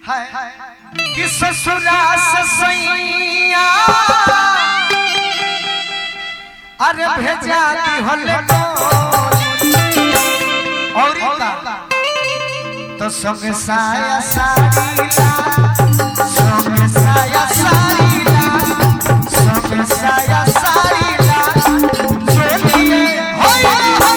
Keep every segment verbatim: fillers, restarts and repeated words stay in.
है कि ससुरा ससैया अरे भेजा दी होले और का तो संग साया सारीला संग साया सारीला संग साया सारीला चलिए होय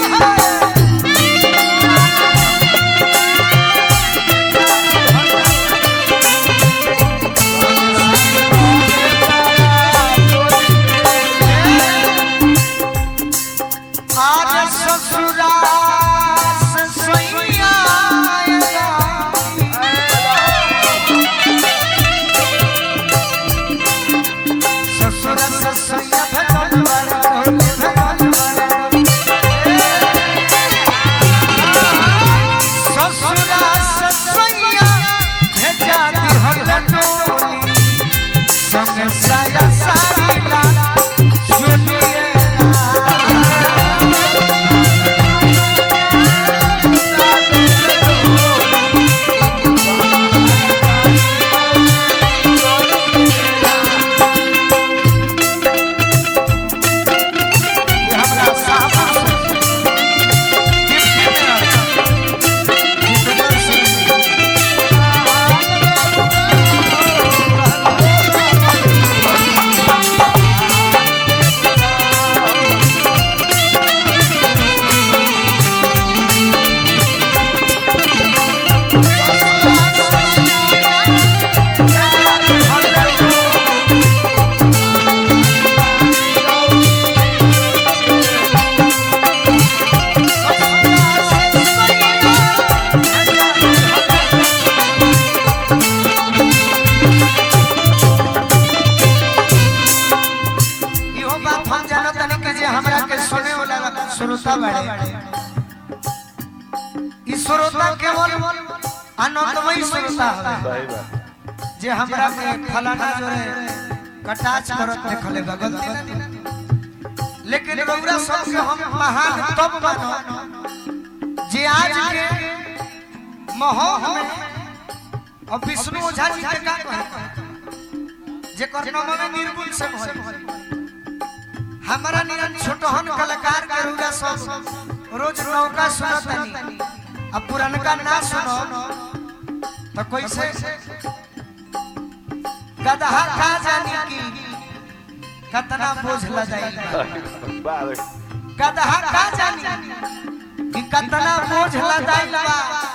आज ससुरा ससैया ससुरा ससैया भगवान वाला भगवान वाला ससुरा ससैया भेजा दी होले टोली संग साया सारीला सुनिए श्रोता बड़े इस श्रोता केवल आनंदमय श्रोता है जे हमरा के फलाना जो है कटाच करत देखले गलती नहीं लेकिन रउरा सब के हम महान तब मानो जे आज के महोह में और विष्णु ओझा जी के का कहे जे कर नाम में निर्गुण से भई हमारा निरन छोटहन कलाकार के रुगा सब रोज नौका सुनतनी अब पुरनका ना सुनो तो कैसे गदहा का जानी की कितना बोझ ल जाई गदहा का जानी कि कितना बोझ ल जाई बा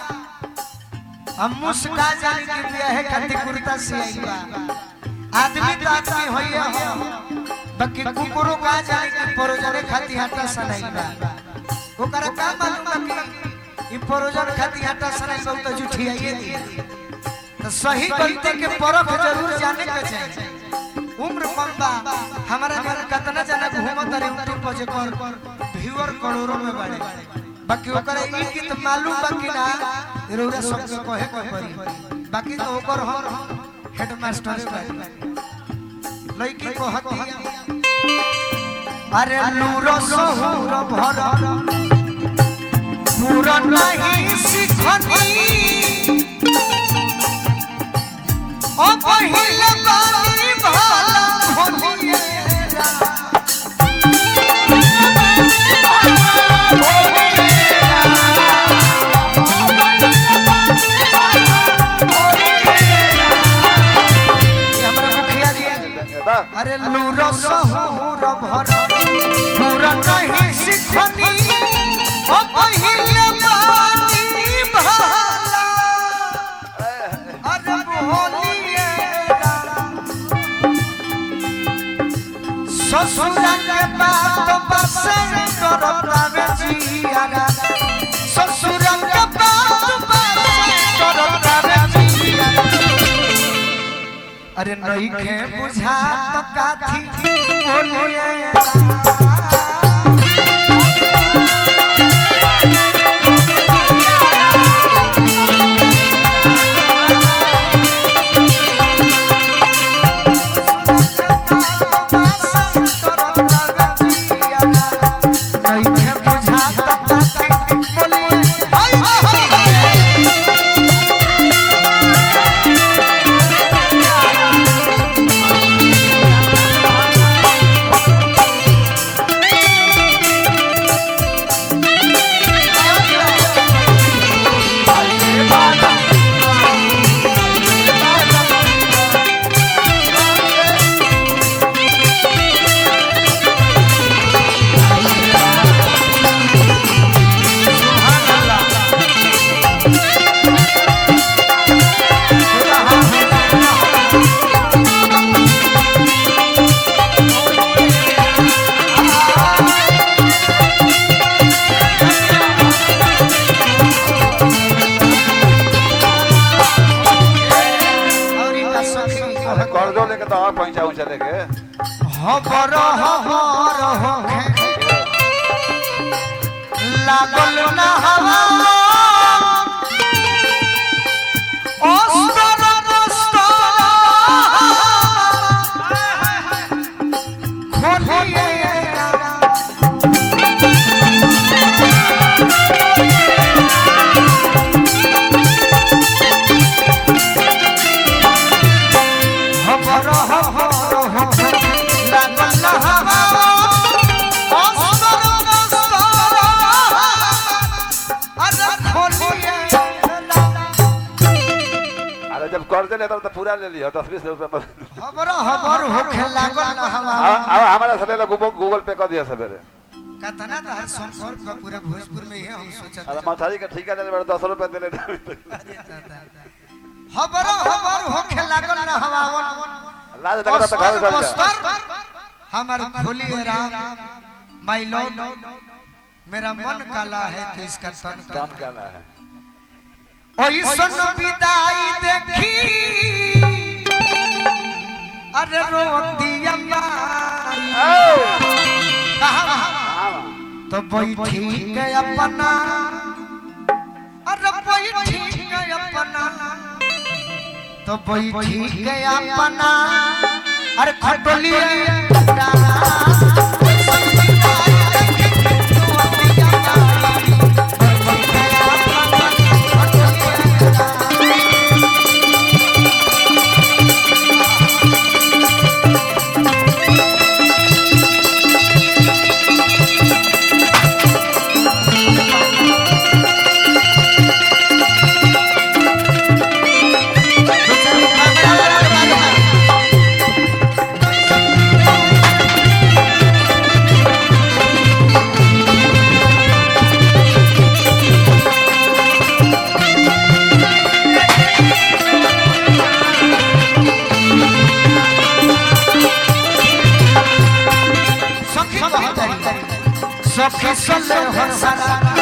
हम मुस्का जानी कि बियाह कति कुर्ता से आई बा आदमी तो आदमी होइए हो बाकी कुकुरो का जाने कि परोजन खाती हटा सनाई बा ओकरा का मालूम कि ई परोजन खाती हटा सनाई बा तो झूठी आइए दी तो सही गलती के परख जरूर जाने के चाहिए उम्र कम बा हमारा घर कितना जना घूमत रे यूट्यूब पर जे कर व्यूअर करोड़ों में बढ़े बाकी ओकरा ई की तो मालूम बा कि ना रउरा सब के कहे के पड़ी बाकी तो ओकर हम हेडमास्टर बा लड़की को हतिया अरे नूरो सहूर भर पूरा नहीं सिखनी ओ पहिले बानी भाला भोलिएरा अरे नूरो सहूर भर पूरा नहीं सिखनी ओ पहिले बानी भाला अरे भोलिएरा ससुर के बात बसे करता बेचियारा ससुर के बात बसे करता बेचियारा अरे नहीं के बुझा तो काथी बोलिए कर्जो लेके तो और पहुंचा ऊंचा लेके हबर हबर होखे लागल ना हवा ओस्तर ओस्तर खोलिए हबर हबर होखे लागल ना हवा ओस्तर ओस्तर अरे खोलिए अरे जब कर्ज लेता तो पूरा ले लिया दस बीस रुपए पर हबर हबर होखे लागल ना हवा अब हमारा सवेरे गूगल पे कर दिया सवेरे कतना तो हर संपर्क का पूरा भोजपुर में है हम सोचत अरे मथारी का ठेका ले बड़ा दस रुपए दे ले हबर हबर होखे लागल ना हवावन लाज लगा तो घर चल जा हमार भोली राम माय लॉर्ड मेरा मन काला है तो इसका तन काम करना है ओई सन विदाई देखी अरे रोती अम्मा कहां तो बैठी के अपना अरे बैठी के अपना तो बैठी के अपना अरे खटोलिए सखी सले हो सारा